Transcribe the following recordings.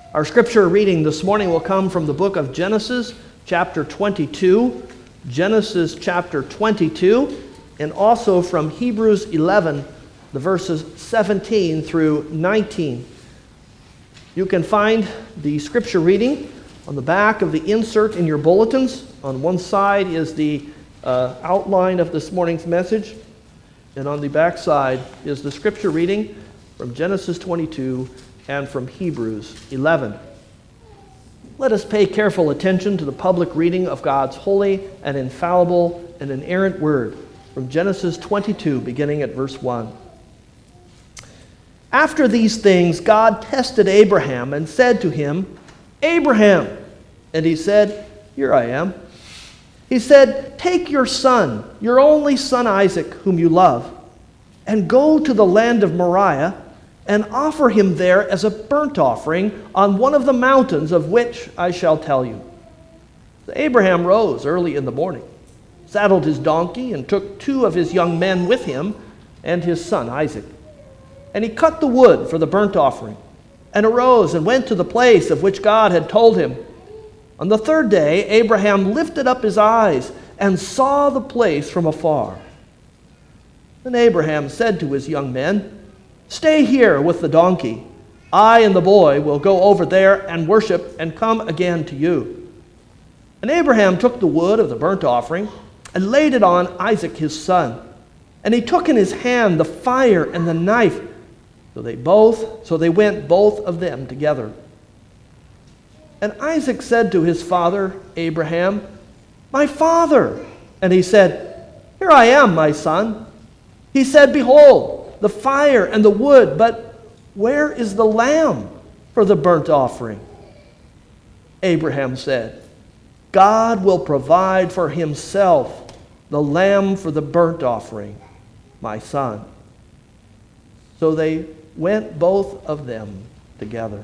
Our scripture reading this morning will come from the book of Genesis, chapter 22, Genesis chapter 22, and also from Hebrews 11, the verses 17 through 19. You can find the scripture reading on the back of the insert in your bulletins. On one side is the outline of this morning's message, and on the back side is the scripture reading from Genesis 22 and from Hebrews 11. Let us pay careful attention to the public reading of God's holy and infallible and inerrant word from Genesis 22, beginning at verse 1. After these things, God tested Abraham and said to him, "Abraham." And he said, "Here I am." He said, "Take your son, your only son Isaac, whom you love, and go to the land of Moriah, and offer him there as a burnt offering on one of the mountains of which I shall tell you." So Abraham rose early in the morning, saddled his donkey, and took 2 of his young men with him and his son Isaac. And he cut the wood for the burnt offering, and arose and went to the place of which God had told him. On the 3rd day, Abraham lifted up his eyes and saw the place from afar. Then Abraham said to his young men, "Stay here with the donkey. I and the boy will go over there and worship and come again to you." And Abraham took the wood of the burnt offering and laid it on Isaac his son. And he took in his hand the fire and the knife. So they went both of them together. And Isaac said to his father Abraham, "My father." And he said, "Here I am, my son." He said, "Behold, the fire and the wood, but where is the lamb for the burnt offering?" Abraham said, "God will provide for himself the lamb for the burnt offering, my son." So they went both of them together.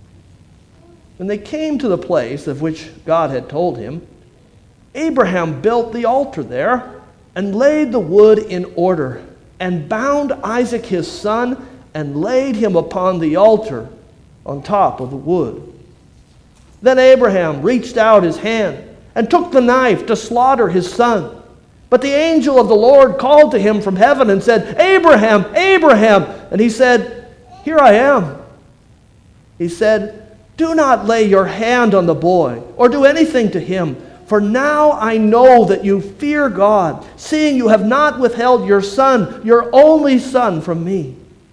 When they came to the place of which God had told him, Abraham built the altar there and laid the wood in order, and bound Isaac his son, and laid him upon the altar on top of the wood. Then Abraham reached out his hand and took the knife to slaughter his son. But the angel of the Lord called to him from heaven and said, "Abraham, Abraham!" And he said, "Here I am." He said, "Do not lay your hand on the boy or do anything to him. For now I know that you fear God, seeing you have not withheld your son, your only son, from me."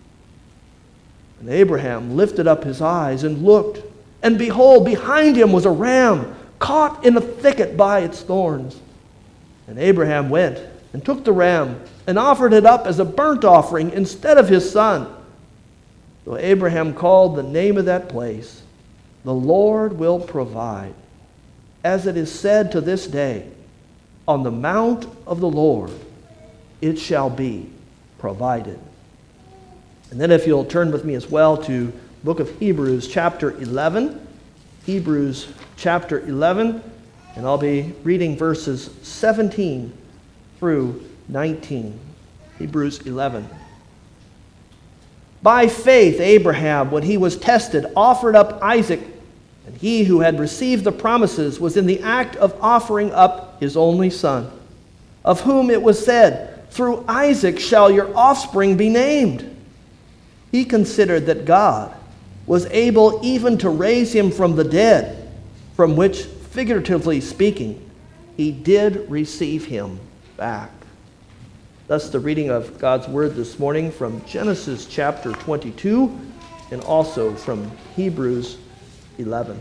And Abraham lifted up his eyes and looked, and behold, behind him was a ram caught in a thicket by its thorns. And Abraham went and took the ram and offered it up as a burnt offering instead of his son. So Abraham called the name of that place, "The Lord will provide." As it is said to this day, "On the mount of the Lord it shall be provided." And then if you'll turn with me as well to the book of Hebrews chapter 11. Hebrews chapter 11, and I'll be reading verses 17 through 19. Hebrews 11. "By faith Abraham, when he was tested, offered up Isaac. And he who had received the promises was in the act of offering up his only son, of whom it was said, 'Through Isaac shall your offspring be named.' He considered that God was able even to raise him from the dead, from which, figuratively speaking, he did receive him back." Thus the reading of God's word this morning from Genesis chapter 22 and also from Hebrews 11.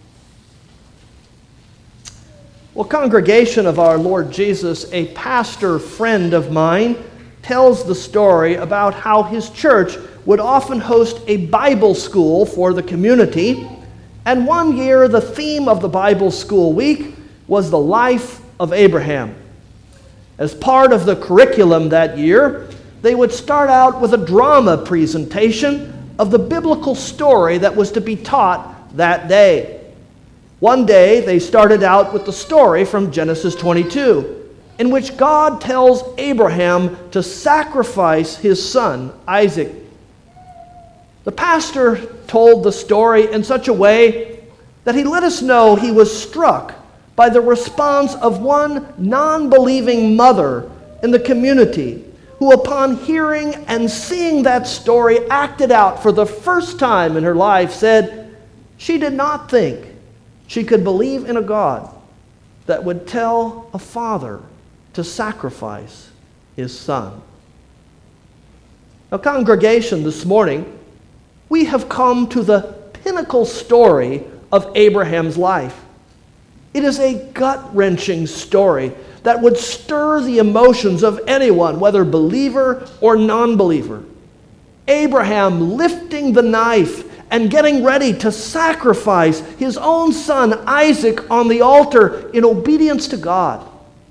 Well, congregation of our Lord Jesus, a pastor friend of mine tells the story about how his church would often host a Bible school for the community. And one year, the theme of the Bible school week was the life of Abraham. As part of the curriculum that year, they would start out with a drama presentation of the biblical story that was to be taught that day. One day, they started out with the story from Genesis 22, in which God tells Abraham to sacrifice his son, Isaac. The pastor told the story in such a way that he let us know he was struck by the response of one non-believing mother in the community who, upon hearing and seeing that story acted out for the first time in her life, said she did not think she could believe in a God that would tell a father to sacrifice his son. Now, congregation, this morning, we have come to the pinnacle story of Abraham's life. It is a gut-wrenching story that would stir the emotions of anyone, whether believer or non-believer. Abraham lifting the knife and getting ready to sacrifice his own son Isaac on the altar in obedience to God.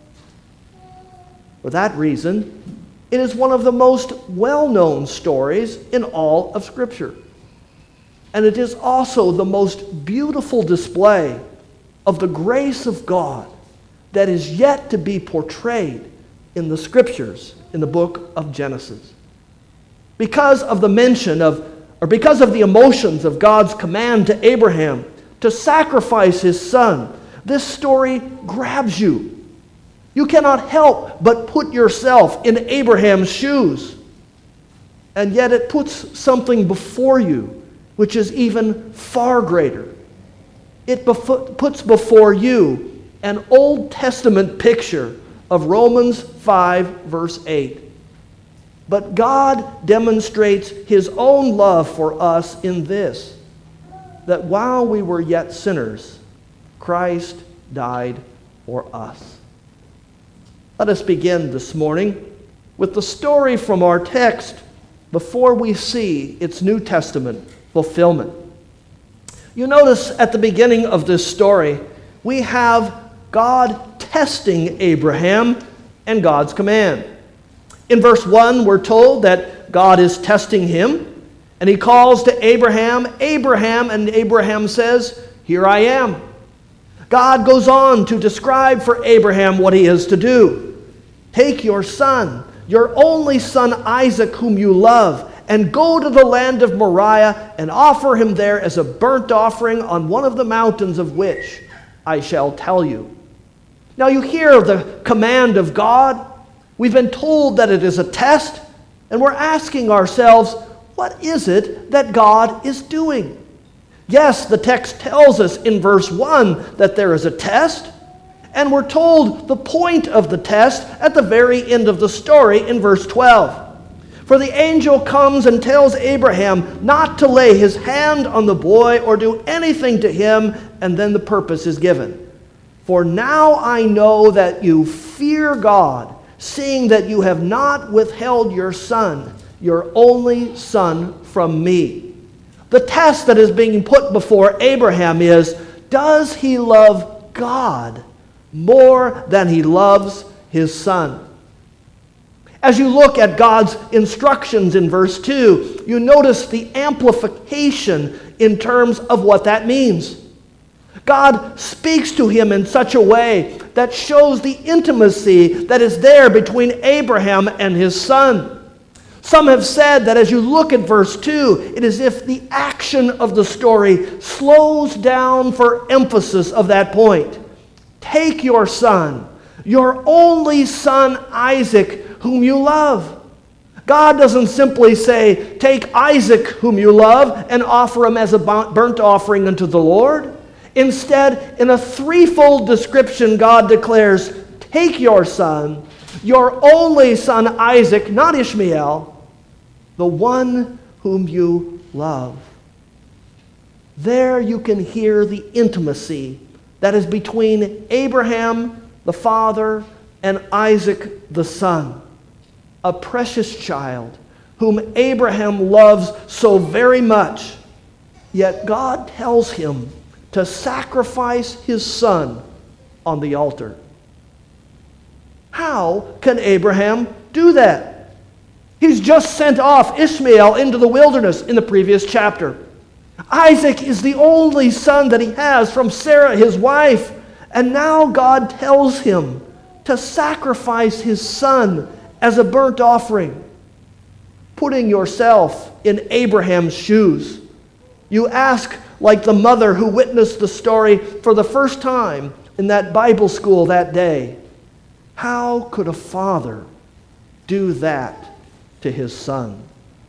For that reason, it is one of the most well-known stories in all of Scripture. And it is also the most beautiful display of the grace of God that is yet to be portrayed in the Scriptures in the book of Genesis. Because of the mention of, or because of the emotions of God's command to Abraham to sacrifice his son, this story grabs you. You cannot help but put yourself in Abraham's shoes. And yet it puts something before you which is even far greater. It puts before you an Old Testament picture of Romans 5, verse 8. But God demonstrates his own love for us in this, that while we were yet sinners, Christ died for us. Let us begin this morning with the story from our text before we see its New Testament fulfillment. You notice at the beginning of this story, we have God testing Abraham and God's command. In verse 1, we're told that God is testing him, and he calls to Abraham, Abraham, and Abraham says, "Here I am." God goes on to describe for Abraham what he is to do. "Take your son, your only son Isaac, whom you love, and go to the land of Moriah and offer him there as a burnt offering on one of the mountains of which I shall tell you." Now you hear the command of God. We've been told that it is a test, and we're asking ourselves, what is it that God is doing? Yes, the text tells us in verse 1 that there is a test, and we're told the point of the test at the very end of the story in verse 12. For the angel comes and tells Abraham not to lay his hand on the boy or do anything to him, and then the purpose is given. "For now I know that you fear God, seeing that you have not withheld your son, your only son, from me." The test that is being put before Abraham is, does he love God more than he loves his son? As you look at God's instructions in verse 2, you notice the amplification in terms of what that means. God speaks to him in such a way that shows the intimacy that is there between Abraham and his son. Some have said that as you look at verse 2, it is as if the action of the story slows down for emphasis of that point. Take your son, your only son Isaac, whom you love. God doesn't simply say, take Isaac, whom you love, and offer him as a burnt offering unto the Lord. Instead, in a threefold description, God declares, take your son, your only son Isaac, not Ishmael, the one whom you love. There you can hear the intimacy that is between Abraham, the father, and Isaac, the son. A precious child whom Abraham loves so very much, yet God tells him to sacrifice his son on the altar. How can Abraham do that? He's just sent off Ishmael into the wilderness in the previous chapter. Isaac is the only son that he has from Sarah, his wife, and now God tells him to sacrifice his son as a burnt offering. putting yourself in Abraham's shoes. You ask like the mother who witnessed the story for the first time in that Bible school that day. How could a father do that to his son?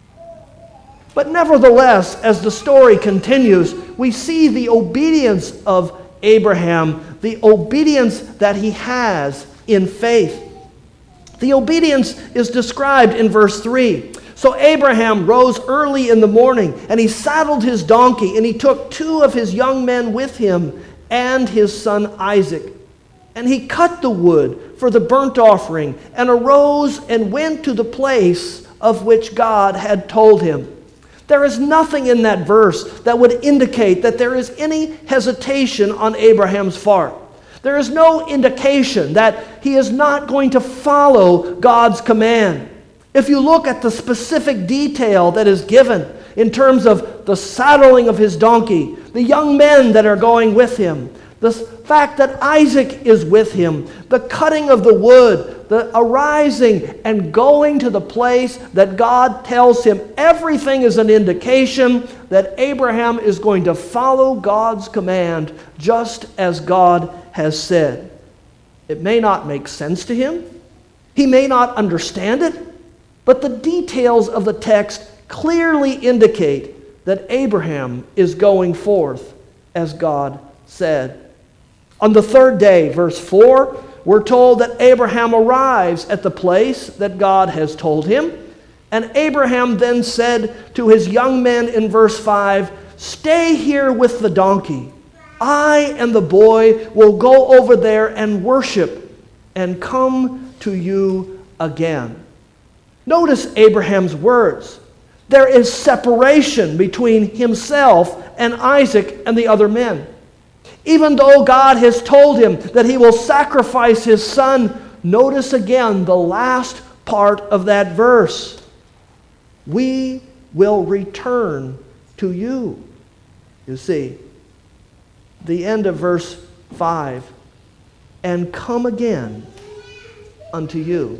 But nevertheless, as the story continues, we see the obedience of Abraham, the obedience that he has in faith. The obedience is described in verse 3. So Abraham rose early in the morning, and he saddled his donkey, and he took 2 of his young men with him and his son Isaac. And he cut the wood for the burnt offering, and arose and went to the place of which God had told him. There is nothing in that verse that would indicate that there is any hesitation on Abraham's part. There is no indication that he is not going to follow God's command. If you look at the specific detail that is given in terms of the saddling of his donkey, the young men that are going with him, the fact that Isaac is with him, the cutting of the wood, the arising and going to the place that God tells him, everything is an indication that Abraham is going to follow God's command just as God has said. It may not make sense to him. He may not understand it. But the details of the text clearly indicate that Abraham is going forth as God said. On the 3rd day, verse 4, we're told that Abraham arrives at the place that God has told him. And Abraham then said to his young men in verse 5, "Stay here with the donkey. I and the boy will go over there and worship and come to you again." Notice Abraham's words. There is separation between himself and Isaac and the other men. Even though God has told him that he will sacrifice his son, notice again the last part of that verse. We will return to you. You see, the end of verse 5, and come again unto you.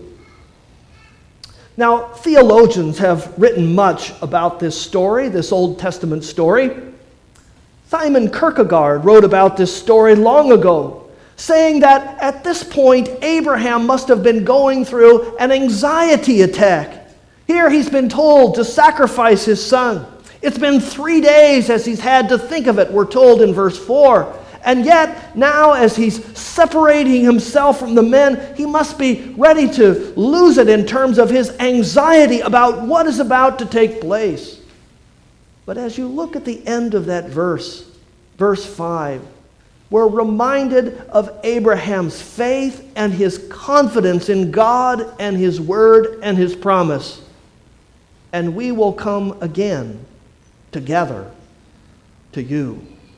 Now, theologians have written much about this story, this Old Testament story. Simon Kierkegaard wrote about this story long ago, saying that at this point, Abraham must have been going through an anxiety attack. Here he's been told to sacrifice his son. It's been 3 days as he's had to think of it, we're told in verse 4. And yet, now as he's separating himself from the men, he must be ready to lose it in terms of his anxiety about what is about to take place. But as you look at the end of that verse, verse 5, we're reminded of Abraham's faith and his confidence in God and his word and his promise. And we will come again together to you.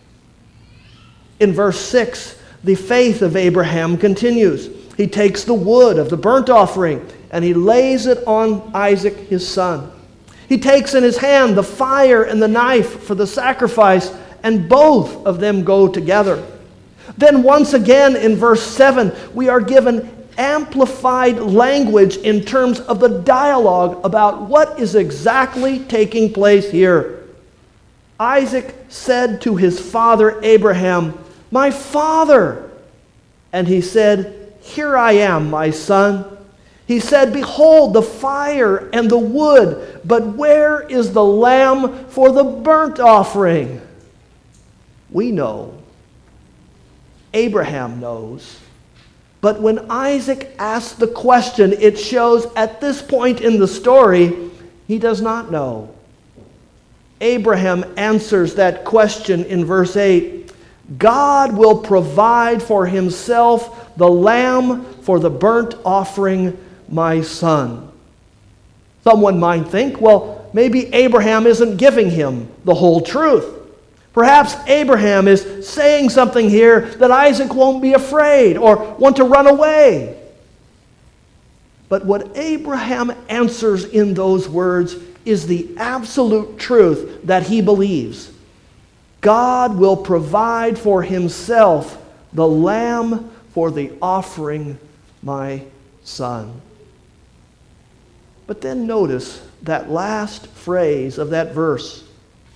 In verse 6, the faith of Abraham continues. He takes the wood of the burnt offering and he lays it on Isaac, his son. He takes in his hand the fire and the knife for the sacrifice, and both of them go together. Then once again in verse 7, we are given amplified language in terms of the dialogue about what is exactly taking place here. Isaac said to his father Abraham, "My father." And he said, "Here I am, my son." He said, "Behold the fire and the wood, but where is the lamb for the burnt offering?" We know. Abraham knows. But when Isaac asks the question, it shows at this point in the story, he does not know. Abraham answers that question in verse 8. God will provide for himself the lamb for the burnt offering, my son. Someone might think, well, maybe Abraham isn't giving him the whole truth. Perhaps Abraham is saying something here that Isaac won't be afraid or want to run away. But what Abraham answers in those words is the absolute truth that he believes. God will provide for himself the lamb for the offering, my son. But then notice that last phrase of that verse.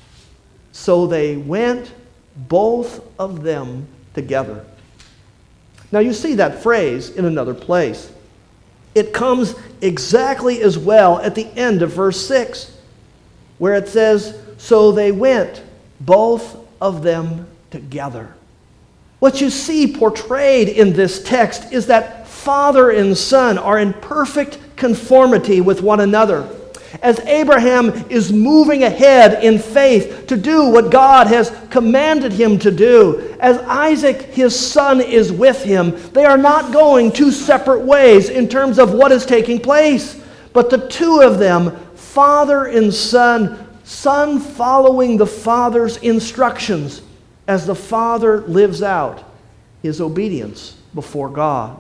So they went, both of them together. Now you see that phrase in another place. It comes exactly as well at the end of verse 6, where it says, so they went, both of them together. What you see portrayed in this text is that father and son are in perfect conformity with one another. As Abraham is moving ahead in faith to do what God has commanded him to do, as Isaac, his son, is with him, they are not going two separate ways in terms of what is taking place, but the two of them, father and son, son following the father's instructions as the father lives out his obedience before God.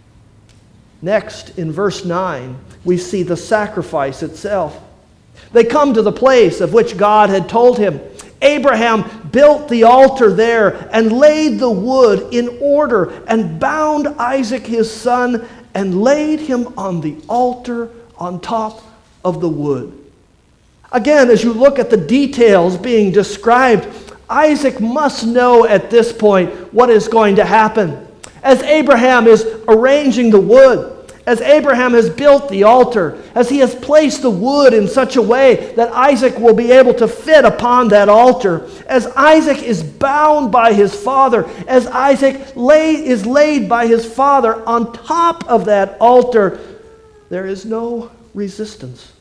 Next, in verse 9, we see the sacrifice itself. They come to the place of which God had told him. Abraham built the altar there and laid the wood in order and bound Isaac his son and laid him on the altar on top of the wood. Again, as you look at the details being described, Isaac must know at this point what is going to happen. As Abraham is arranging the wood, as Abraham has built the altar, as he has placed the wood in such a way that Isaac will be able to fit upon that altar, as Isaac is bound by his father, as Isaac is laid by his father on top of that altar, there is no resistance.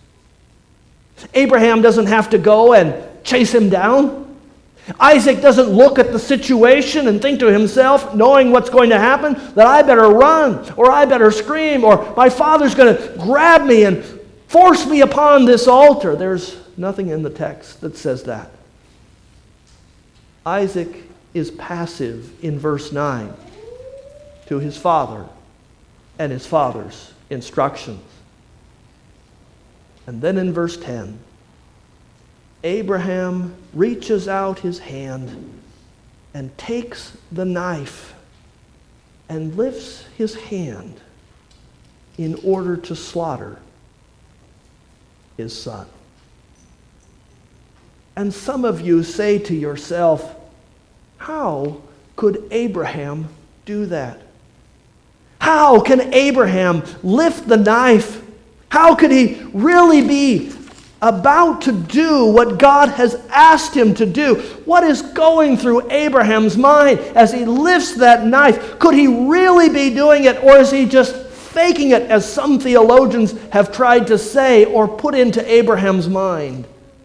Abraham doesn't have to go and chase him down. Isaac doesn't look at the situation and think to himself, knowing what's going to happen, that I better run, or I better scream, or my father's going to grab me and force me upon this altar. There's nothing in the text that says that. Isaac is passive in verse 9 to his father and his father's instructions. And then in verse 10, Abraham reaches out his hand and takes the knife and lifts his hand in order to slaughter his son. And some of you say to yourself, how could Abraham do that? How can Abraham lift the knife? How could he really be about to do what God has asked him to do? What is going through Abraham's mind as he lifts that knife? Could he really be doing it, or is he just faking it, as some theologians have tried to say or put into Abraham's mind?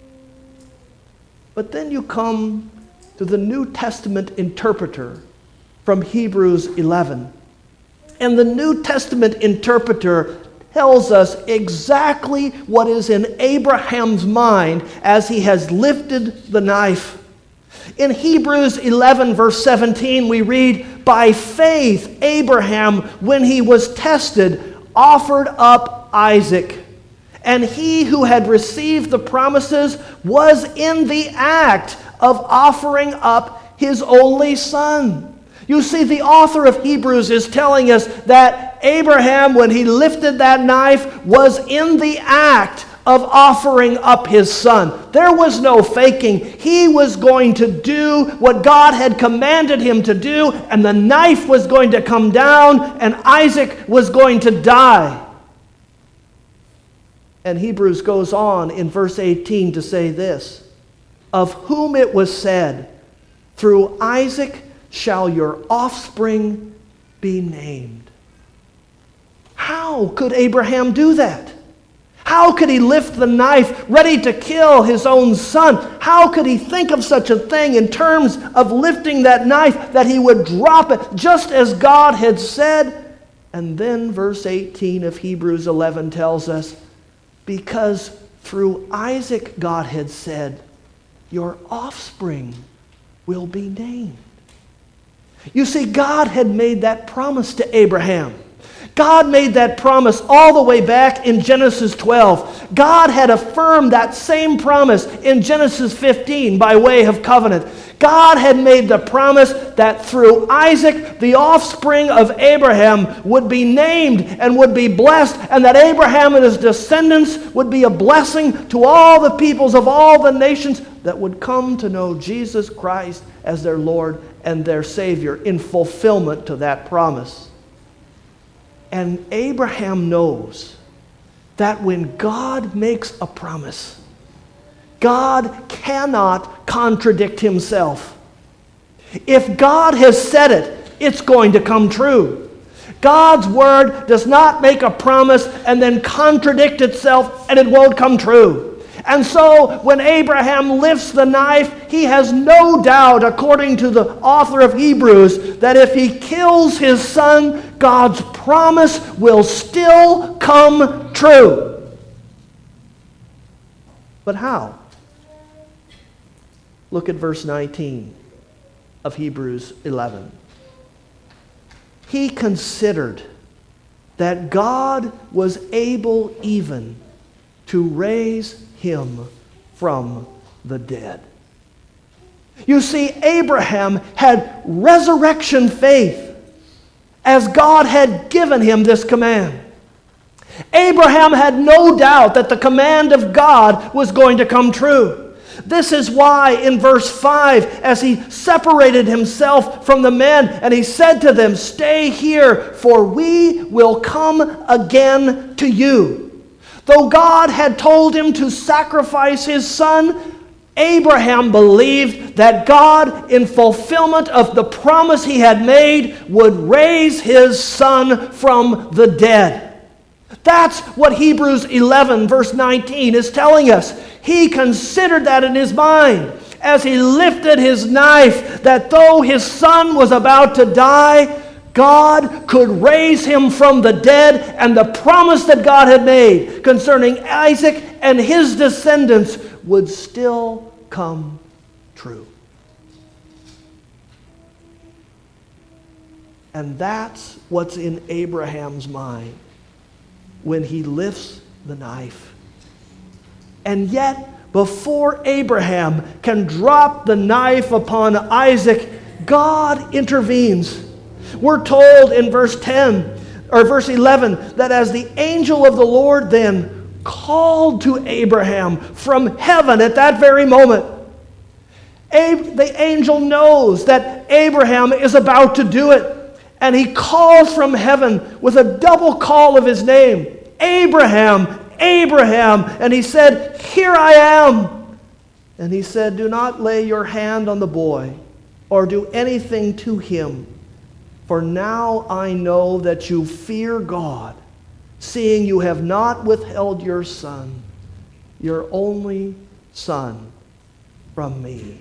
But then you come to the New Testament interpreter from Hebrews 11. And the New Testament interpreter tells us exactly what is in Abraham's mind as he has lifted the knife. In Hebrews 11, verse 17, we read, by faith Abraham, when he was tested, offered up Isaac. And he who had received the promises was in the act of offering up his only son. You see, the author of Hebrews is telling us that Abraham, when he lifted that knife, was in the act of offering up his son. There was no faking. He was going to do what God had commanded him to do, and the knife was going to come down, and Isaac was going to die. And Hebrews goes on in verse 18 to say this, of whom it was said, through Isaac shall your offspring be named. How could Abraham do that? How could he lift the knife ready to kill his own son? How could he think of such a thing in terms of lifting that knife, that he would drop it just as God had said? And then verse 18 of Hebrews 11 tells us, because through Isaac God had said, your offspring will be named. You see, God had made that promise to Abraham. God made that promise all the way back in Genesis 12. God had affirmed that same promise in Genesis 15 by way of covenant. God had made the promise that through Isaac, the offspring of Abraham would be named and would be blessed, and that Abraham and his descendants would be a blessing to all the peoples of all the nations that would come to know Jesus Christ as their Lord and their Savior in fulfillment to that promise. And Abraham knows that when God makes a promise, God cannot contradict himself. If God has said it, it's going to come true. God's word does not make a promise and then contradict itself, and it won't come true. And so when Abraham lifts the knife, he has no doubt, according to the author of Hebrews, that if he kills his son, God's promise will still come true. But how? Look at verse 19 of Hebrews 11. He considered that God was able even to raise him from the dead. You see, Abraham had resurrection faith as God had given him this command. Abraham had no doubt that the command of God was going to come true. This is why in verse 5, as he separated himself from the men, and he said to them, "Stay here, for we will come again to you." Though God had told him to sacrifice his son, Abraham believed that God, in fulfillment of the promise he had made, would raise his son from the dead. That's what Hebrews 11, verse 19 is telling us. He considered that in his mind as he lifted his knife, that though his son was about to die, God could raise him from the dead, and the promise that God had made concerning Isaac and his descendants would still come true. And that's what's in Abraham's mind when he lifts the knife. And yet, before Abraham can drop the knife upon Isaac, God intervenes. We're told in verse 11 that as the angel of the Lord then called to Abraham from heaven at that very moment, the angel knows that Abraham is about to do it, and he calls from heaven with a double call of his name, "Abraham, Abraham." And he said, "Here I am." And he said, "Do not lay your hand on the boy or do anything to him. For now I know that you fear God, seeing you have not withheld your son, your only son, from me."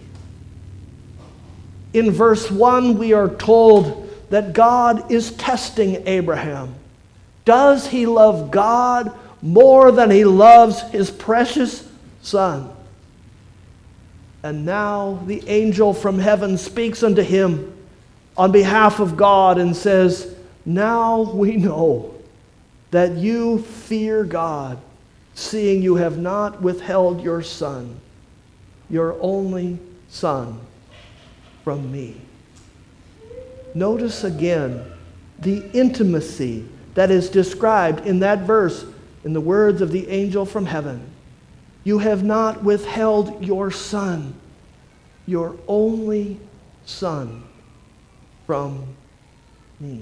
In verse 1, we are told that God is testing Abraham. Does he love God more than he loves his precious son? And now the angel from heaven speaks unto him on behalf of God and says, "Now we know that you fear God, seeing you have not withheld your son, your only son, from me." Notice again the intimacy that is described in that verse in the words of the angel from heaven. You have not withheld your son, your only son, from me.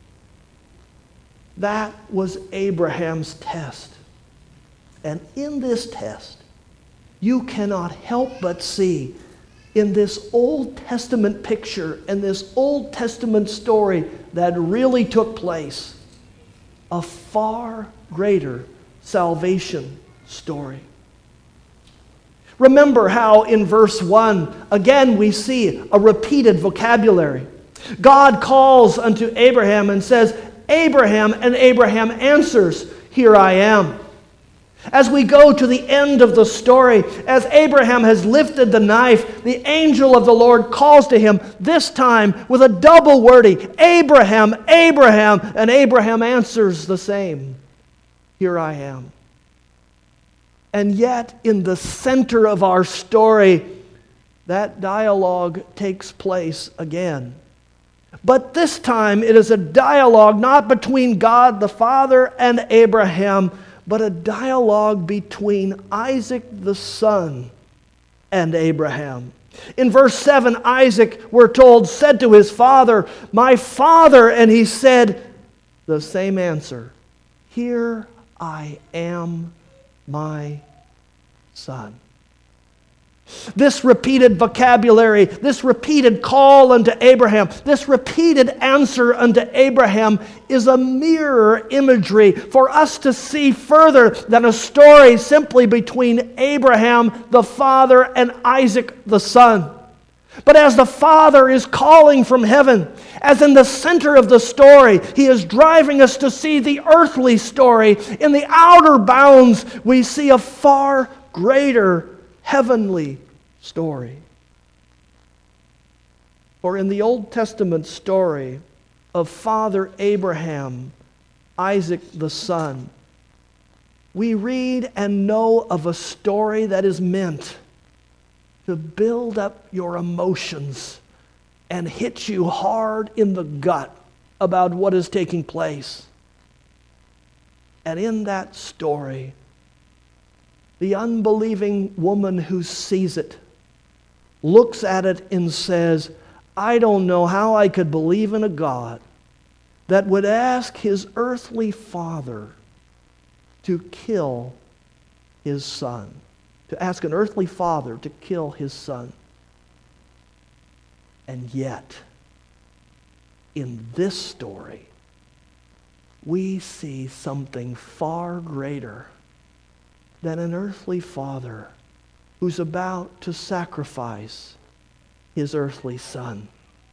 That was Abraham's test. And in this test, you cannot help but see in this Old Testament picture and this Old Testament story that really took place a far greater salvation story. Remember how in verse 1, again we see a repeated vocabulary. God calls unto Abraham and says, "Abraham," and Abraham answers, "Here I am." As we go to the end of the story, as Abraham has lifted the knife, the angel of the Lord calls to him, this time with a double wording, Abraham, Abraham, and Abraham answers the same, here I am. And yet, in the center of our story, that dialogue takes place again. But this time, it is a dialogue not between God the Father and Abraham, but a dialogue between Isaac the son and Abraham. In verse 7, Isaac, we're told, said to his father, "My father," and he said the same answer, "Here I am, my son." This repeated vocabulary, this repeated call unto Abraham, this repeated answer unto Abraham is a mirror imagery for us to see further than a story simply between Abraham the father and Isaac the son. But as the Father is calling from heaven, as in the center of the story, He is driving us to see the earthly story. In the outer bounds, we see a far greater heavenly story. For in the Old Testament story of Father Abraham, Isaac the son, we read and know of a story that is meant to build up your emotions and hit you hard in the gut about what is taking place. And in that story, the unbelieving woman who sees it looks at it and says, "I don't know how I could believe in a God that would ask his earthly father to kill his son." To ask an earthly father to kill his son. And yet, in this story, we see something far greater than an earthly father who's about to sacrifice his earthly son.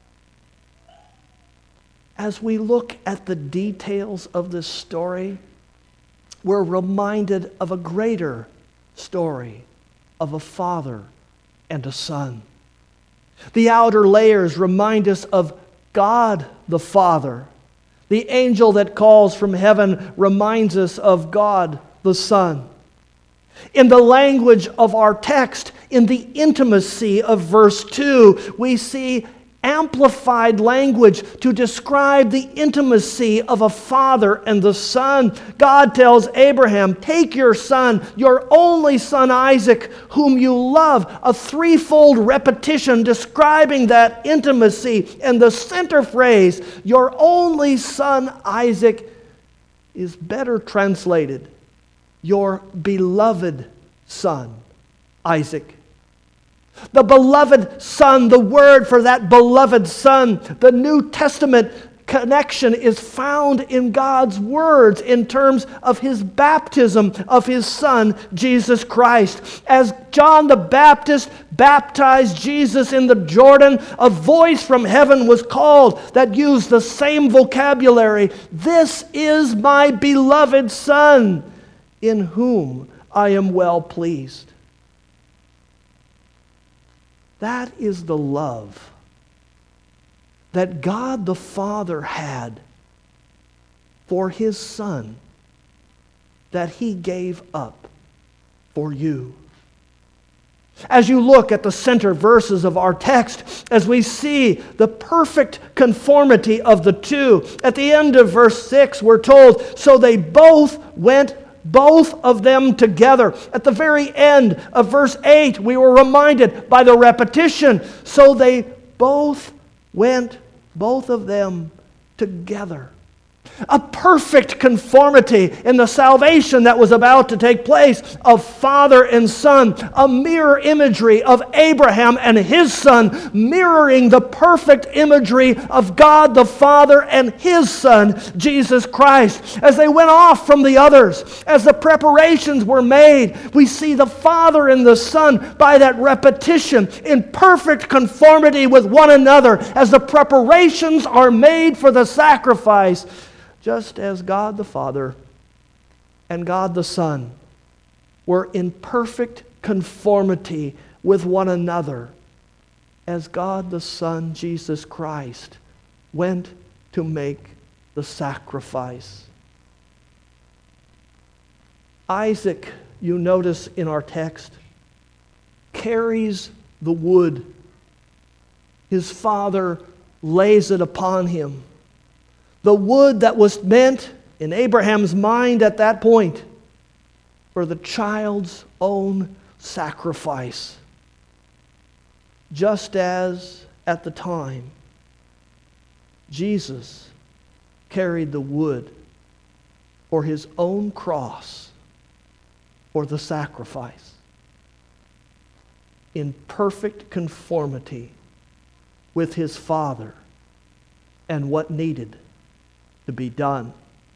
As we look at the details of this story, we're reminded of a greater story of a father and a son. The outer layers remind us of God the Father. The angel that calls from heaven reminds us of God the Son. In the language of our text, in the intimacy of verse 2, we see amplified language to describe the intimacy of a father and the son. God tells Abraham, "Take your son, your only son Isaac, whom you love." A threefold repetition describing that intimacy. And the center phrase, "your only son Isaac," is better translated, "your beloved son Isaac." The beloved son, the word for that beloved son, the New Testament connection is found in God's words in terms of His baptism of His Son, Jesus Christ. As John the Baptist baptized Jesus in the Jordan, a voice from heaven was called that used the same vocabulary. "This is my beloved Son, in whom I am well pleased." That is the love that God the Father had for His Son that He gave up for you. As you look at the center verses of our text, as we see the perfect conformity of the two, at the end of verse 6 we're told, "So they both of them together." At the very end of verse 8, we were reminded by the repetition, "So they both went," both of them together. A perfect conformity in the salvation that was about to take place of father and son. A mirror imagery of Abraham and his son, mirroring the perfect imagery of God the Father and His Son, Jesus Christ. As they went off from the others, as the preparations were made, we see the Father and the Son by that repetition in perfect conformity with one another as the preparations are made for the sacrifice. Just as God the Father and God the Son were in perfect conformity with one another as God the Son, Jesus Christ, went to make the sacrifice. Isaac, you notice in our text, carries the wood. His father lays it upon him. The wood that was meant, in Abraham's mind at that point, for the child's own sacrifice. Just as at the time, Jesus carried the wood for his own cross for the sacrifice in perfect conformity with his Father and what needed to be done.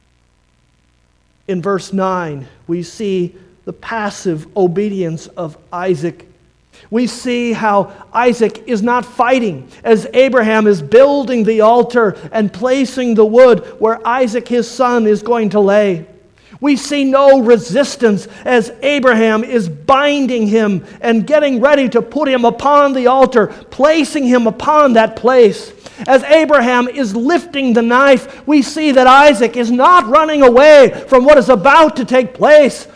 In verse 9, we see the passive obedience of Isaac. We see how Isaac is not fighting as Abraham is building the altar and placing the wood where Isaac, his son, is going to lay. We see no resistance as Abraham is binding him and getting ready to put him upon the altar, placing him upon that place. As Abraham is lifting the knife, we see that Isaac is not running away from what is about to take place.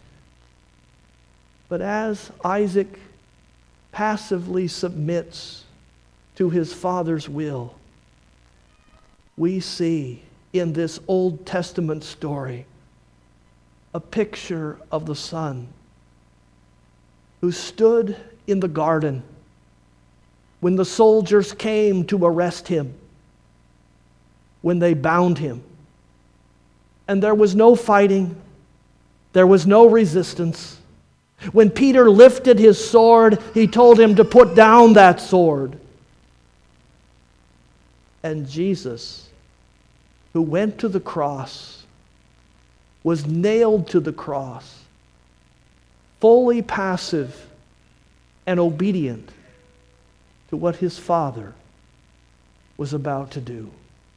But as Isaac passively submits to his father's will, we see in this Old Testament story a picture of the Son who stood in the garden when the soldiers came to arrest him, when they bound him. And there was no fighting, there was no resistance. When Peter lifted his sword, he told him to put down that sword. And Jesus, who went to the cross, was nailed to the cross, fully passive and obedient to what his Father was about to do.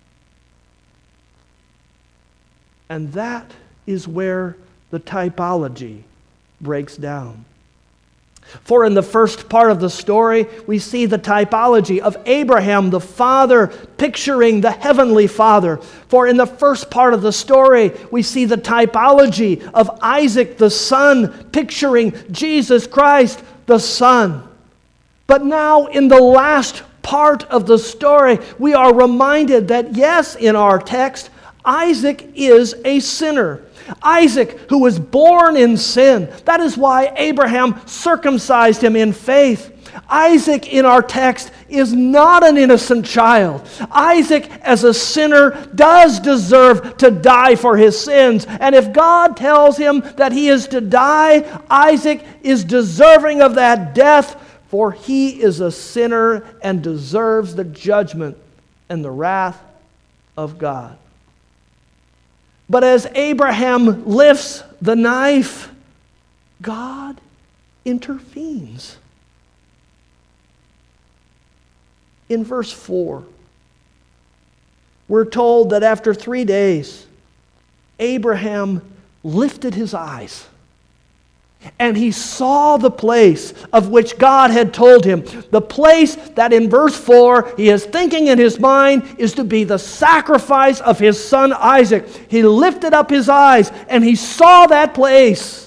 And that is where the typology breaks down. For in the first part of the story, we see the typology of Abraham, the father, picturing the heavenly Father. For in the first part of the story, we see the typology of Isaac, the son, picturing Jesus Christ, the Son. But now in the last part of the story, we are reminded that yes, in our text, Isaac is a sinner. Isaac, who was born in sin. That is why Abraham circumcised him in faith. Isaac, in our text, is not an innocent child. Isaac, as a sinner, does deserve to die for his sins. And if God tells him that he is to die, Isaac is deserving of that death, for he is a sinner and deserves the judgment and the wrath of God. But as Abraham lifts the knife, God intervenes. In verse 4, we're told that after 3 days, Abraham lifted his eyes and he saw the place of which God had told him. The place that in verse 4 he is thinking in his mind is to be the sacrifice of his son Isaac. He lifted up his eyes and he saw that place.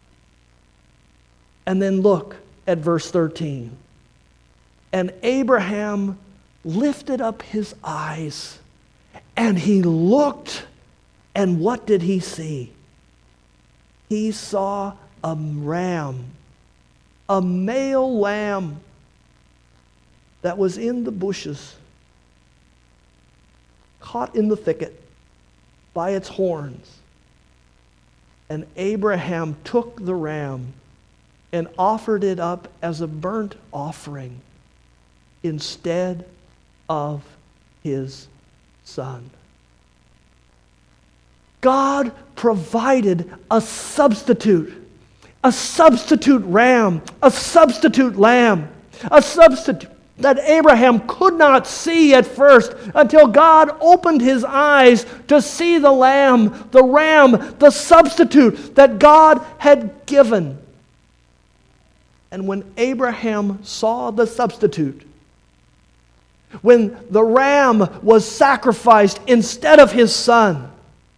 And then look at verse 13. And Abraham lifted up his eyes and he looked, and what did he see? He saw a ram, a male lamb that was in the bushes, caught in the thicket by its horns. And Abraham took the ram and offered it up as a burnt offering instead of his son. God provided a substitute ram, a substitute lamb, a substitute that Abraham could not see at first until God opened his eyes to see the lamb, the ram, the substitute that God had given. And when Abraham saw the substitute, when the ram was sacrificed instead of his son,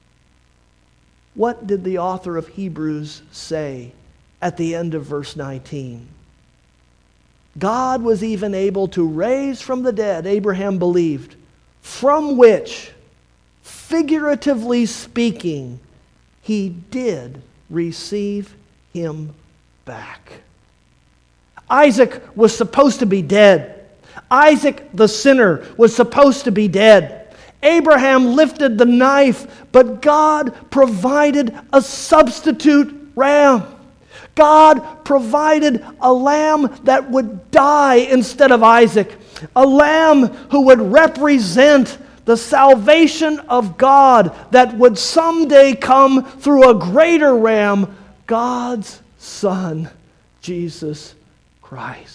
what did the author of Hebrews say at the end of verse 19? God was even able to raise from the dead, Abraham believed, from which, figuratively speaking, he did receive him back. Isaac was supposed to be dead. Isaac, the sinner, was supposed to be dead. Abraham lifted the knife, but God provided a substitute ram. God provided a lamb that would die instead of Isaac. A lamb who would represent the salvation of God that would someday come through a greater ram, God's Son, Jesus Christ.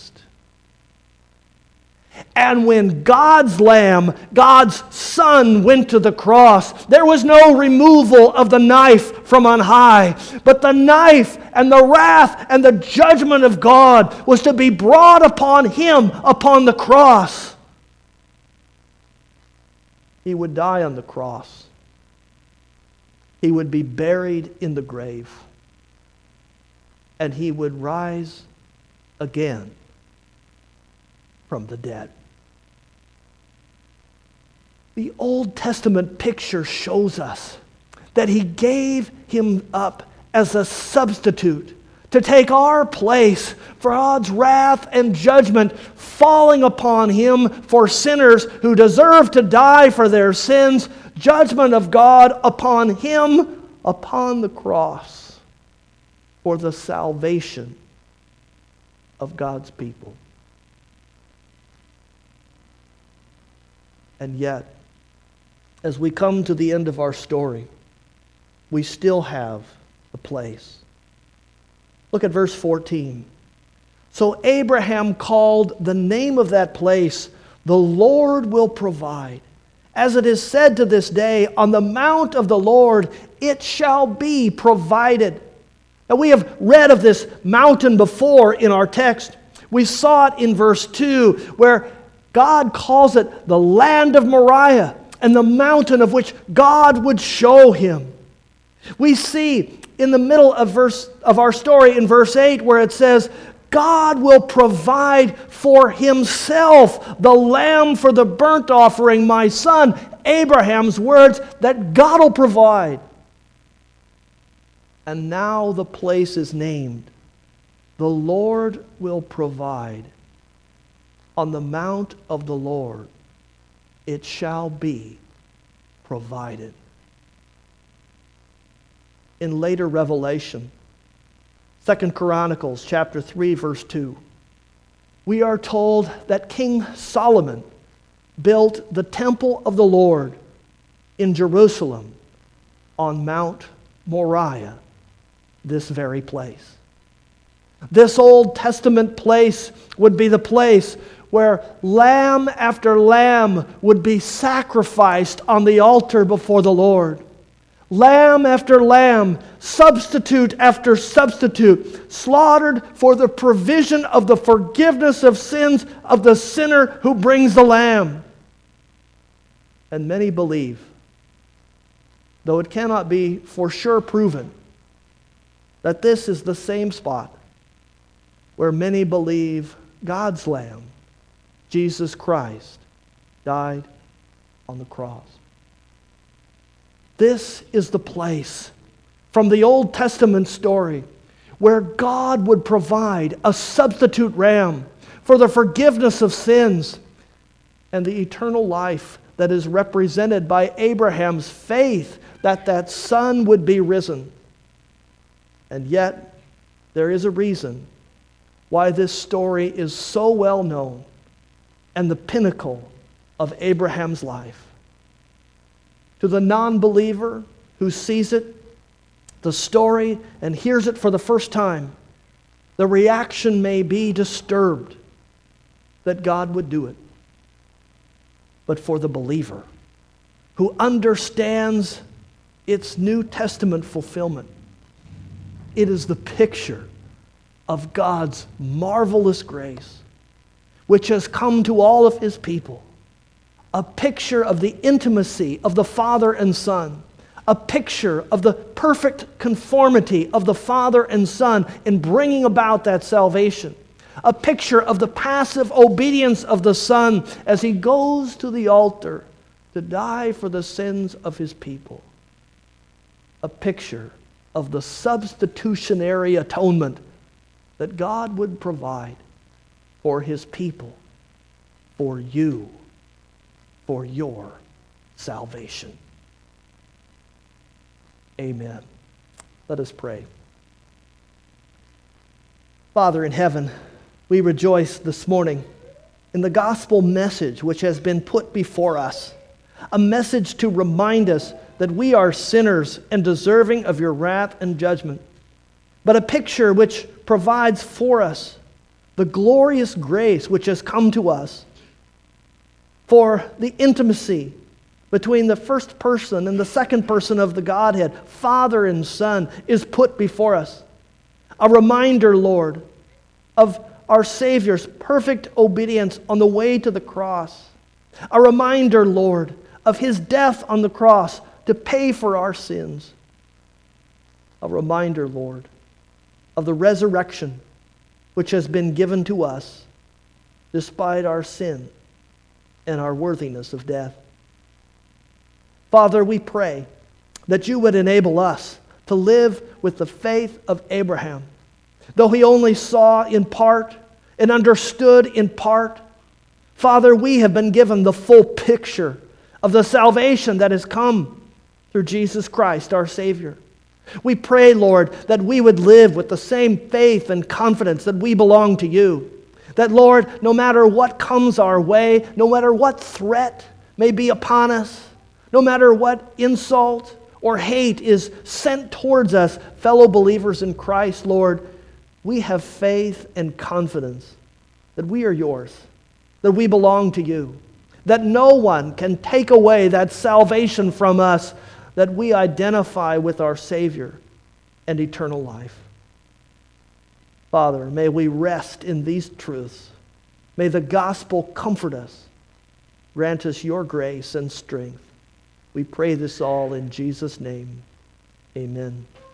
And when God's Lamb, God's Son, went to the cross, there was no removal of the knife from on high, but the knife and the wrath and the judgment of God was to be brought upon Him upon the cross. He would die on the cross. He would be buried in the grave. And He would rise again from the dead. The Old Testament picture shows us that He gave Him up as a substitute to take our place for God's wrath and judgment falling upon Him for sinners who deserve to die for their sins, judgment of God upon Him upon the cross for the salvation of God's people. And yet, as we come to the end of our story, we still have a place. Look at verse 14. So Abraham called the name of that place, "The Lord will provide." As it is said to this day, "On the mount of the Lord it shall be provided." Now we have read of this mountain before in our text. We saw it in verse 2 where God calls it the land of Moriah and the mountain of which God would show him. We see in the middle of our story in verse 8 where it says, God will provide for Himself the lamb for the burnt offering, my son. Abraham's words that God will provide. And now the place is named, "The Lord will provide. On the mount of the Lord it shall be provided." In later Revelation, 2 Chronicles chapter 3, verse 2, we are told that King Solomon built the temple of the Lord in Jerusalem on Mount Moriah, this very place. This Old Testament place would be the place where lamb after lamb would be sacrificed on the altar before the Lord. Lamb after lamb, substitute after substitute, slaughtered for the provision of the forgiveness of sins of the sinner who brings the lamb. And many believe, though it cannot be for sure proven, that this is the same spot where many believe God's Lamb, Jesus Christ, died on the cross. This is the place from the Old Testament story where God would provide a substitute ram for the forgiveness of sins and the eternal life that is represented by Abraham's faith that that son would be risen. And yet, there is a reason why this story is so well known and the pinnacle of Abraham's life. To the non-believer who sees it, the story, and hears it for the first time, the reaction may be disturbed. that God would do it, but for the believer who understands its New Testament fulfillment. It is the picture of God's marvelous grace, which has come to all of His people. A picture of the intimacy of the Father and Son. A picture of the perfect conformity of the Father and Son in bringing about that salvation. A picture of the passive obedience of the Son as He goes to the altar to die for the sins of His people. A picture of the substitutionary atonement that God would provide for His people, for you, for your salvation. Amen. Let us pray. Father in heaven, we rejoice this morning in the gospel message which has been put before us, a message to remind us that we are sinners and deserving of your wrath and judgment, but a picture which provides for us the glorious grace which has come to us, for the intimacy between the first person and the second person of the Godhead, Father and Son, is put before us. A reminder, Lord, of our Savior's perfect obedience on the way to the cross. A reminder, Lord, of His death on the cross to pay for our sins. A reminder, Lord, of the resurrection which has been given to us despite our sin and our worthiness of death. Father, we pray that you would enable us to live with the faith of Abraham. Though he only saw in part and understood in part, Father, we have been given the full picture of the salvation that has come through Jesus Christ, our Savior. We pray, Lord, that we would live with the same faith and confidence that we belong to you. That, Lord, no matter what comes our way, no matter what threat may be upon us, no matter what insult or hate is sent towards us, fellow believers in Christ, Lord, we have faith and confidence that we are yours, that we belong to you, that no one can take away that salvation from us, that we identify with our Savior and eternal life. Father, may we rest in these truths. May the gospel comfort us. Grant us your grace and strength. We pray this all in Jesus' name. Amen.